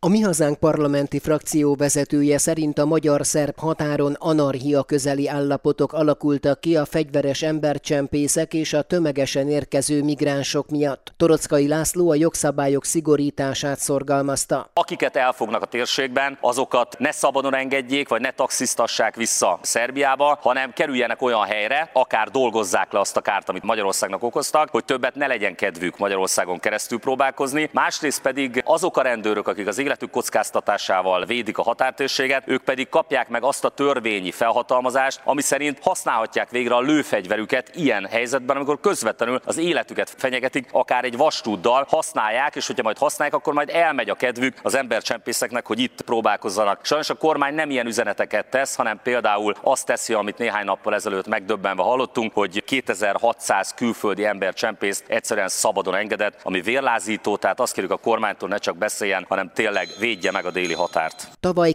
A Mi Hazánk parlamenti frakció vezetője szerint a magyar-szerb határon anarchia közeli állapotok alakultak ki a fegyveres embercsempészek és a tömegesen érkező migránsok miatt. Toroczkai László a jogszabályok szigorítását szorgalmazta. Akiket elfognak a térségben, azokat ne szabadon engedjék, vagy ne taxisztassák vissza Szerbiába, hanem kerüljenek olyan helyre, akár dolgozzák le azt a kárt, amit Magyarországnak okoztak, hogy többet ne legyen kedvük Magyarországon keresztül próbálkozni. Másrészt pedig azok a rendőrök, akik az életük kockáztatásával védik a határtérséget, ők pedig kapják meg azt a törvényi felhatalmazást, ami szerint használhatják végre a lőfegyverüket ilyen helyzetben, amikor közvetlenül az életüket fenyegetik, akár egy vastúddal használják, és hogyha majd használják, akkor majd elmegy a kedvük az embercsempészeknek, hogy itt próbálkozzanak. Sajnos a kormány nem ilyen üzeneteket tesz, hanem például azt teszi, amit néhány nappal ezelőtt megdöbbenve hallottunk, hogy 2600 külföldi embercsempészt egyszerűen szabadon engedett, ami vérlázító, tehát azt kérjük a kormánytól, ne csak beszéljen, hanem tényleg védje meg a déli határt. Tavaly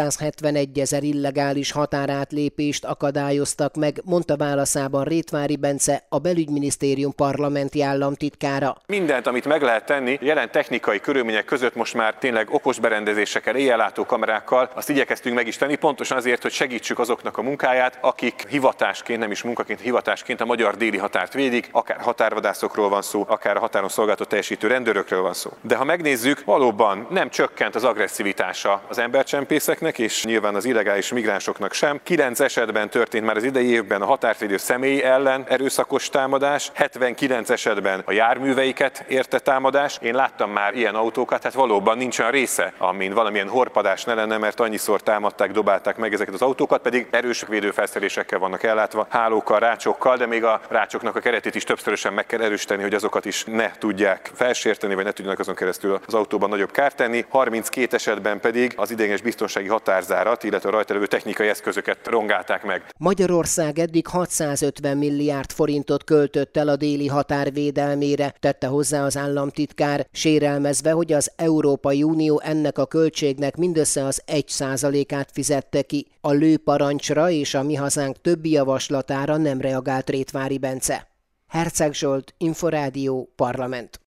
271 000 illegális határátlépést akadályoztak meg, mondta válaszában Rétvári Bence, a Belügyminisztérium parlamenti államtitkára. Mindent, amit meg lehet tenni, jelen technikai körülmények között most már tényleg okos berendezésekkel, éjjellátó kamerákkal, azt igyekeztünk meg is tenni, pontosan azért, hogy segítsük azoknak a munkáját, akik hivatásként, nem is munkaként, hivatásként a magyar déli határt védik, akár határvadászokról van szó, akár a határon szolgálatot teljesítő rendőrökről van szó. De ha megnézzük, valóban nem csökkent az agresszivitása az embercsempészeknek, és nyilván az illegális migránsoknak sem. 9 esetben történt már az idei évben a határvédő személy ellen erőszakos támadás, 79 esetben a járműveiket érte támadás. Én láttam már ilyen autókat, hát valóban nincs olyan része, amin valamilyen horpadás ne lenne, mert annyiszor támadták, dobálták meg ezeket az autókat, pedig erős védőfelszerelésekkel vannak ellátva, hálókkal, rácsokkal, de még a rácsoknak a keretét is többszörösen meg kell erősíteni, hogy azokat is ne tudják felsérteni, vagy ne tudjanak azon keresztül az autóban nagyobb kárt tenni. 32 esetben pedig az ideiglenes biztonsági határzárat, illetve a rajta lévő technikai eszközöket rongálták meg. Magyarország eddig 650 milliárd forintot költött el a déli határ védelmére, tette hozzá az államtitkár, sérelmezve, hogy az Európai Unió ennek a költségnek mindössze az 1%-át fizette ki. A lőparancsra és a Mi Hazánk többi javaslatára nem reagált Rétvári Bence. Herceg Zsolt, Inforádió, Parlament.